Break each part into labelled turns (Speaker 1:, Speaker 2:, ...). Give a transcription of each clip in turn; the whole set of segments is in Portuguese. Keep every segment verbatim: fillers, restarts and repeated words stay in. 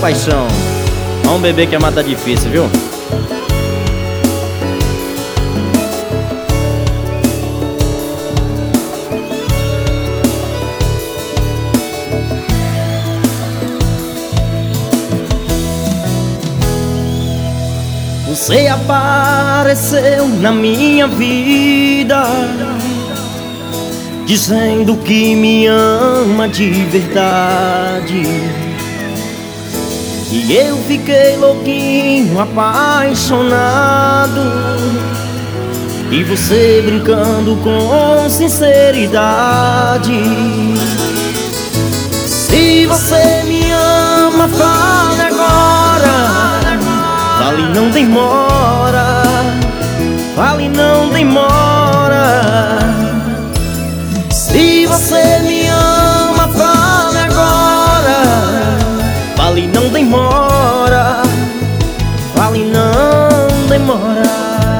Speaker 1: paixão. Vamos beber que a mata tá difícil, viu?
Speaker 2: Você apareceu na minha vida, dizendo que me ama de verdade. E eu fiquei louquinho, apaixonado. E você brincando com sinceridade. Se você me ama, fale agora. Fale, não demora. Fale, não demora. Se você me ama, fale agora. Fale, não demora. Fale, não demora.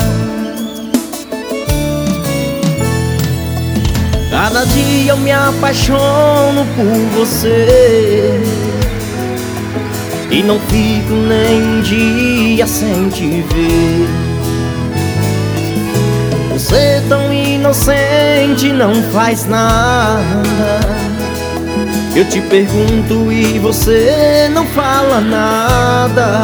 Speaker 2: Cada dia eu me apaixono por você e não fico nem um dia sem te ver. Você tão inocente, não faz nada. Eu te pergunto e você não fala nada.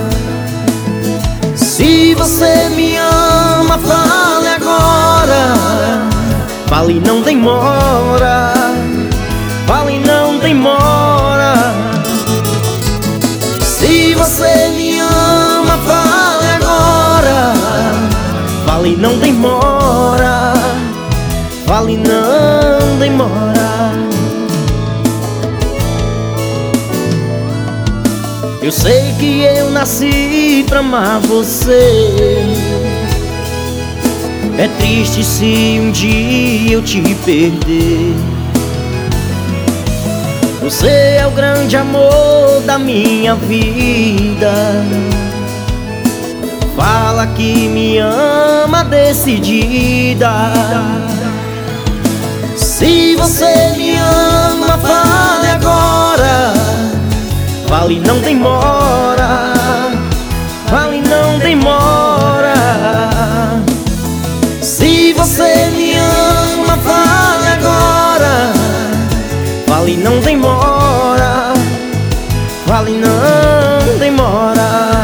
Speaker 2: Se você me ama, fale agora. Fale, não demora. Fale, não demora. Se você me ama, fale agora. Fale, não demora. Fale, não demora. Eu sei que eu nasci pra amar você. É triste se um dia eu te perder. Você é o grande amor da minha vida. Fala que me ama decidida. Se você me ama, fale agora. Fale, não demora. Fale, não demora. Se você me ama, fale agora. Fale, não demora. Fale, não demora.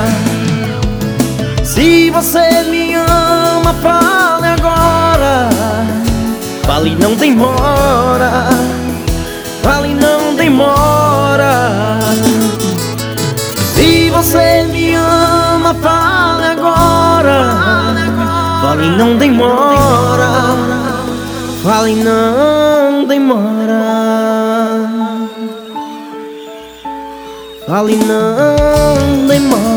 Speaker 2: Se você me ama, fale agora. Fale, não demora. Fale, não demora. Se você me ama, fale agora. Fale, não demora. Fale, não demora. Fale, não demora.